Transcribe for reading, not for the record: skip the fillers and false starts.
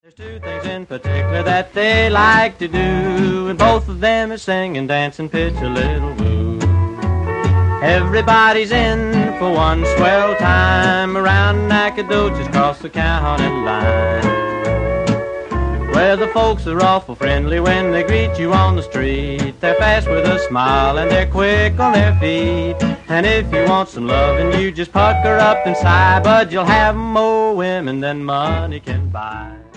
There's two things in particular that they like to do, and both of them is sing and dance and pitch a little woo. Everybody's in for one swell time around Nacogdoches across the county line, where the folks are awful friendly when they greet you on the street. They're fast with a smile and they're quick on their feet, and if you want some loving you just pucker up and sigh, but you'll have more women than money can buy.